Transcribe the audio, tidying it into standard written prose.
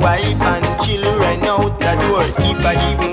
wife and children out the door. If I give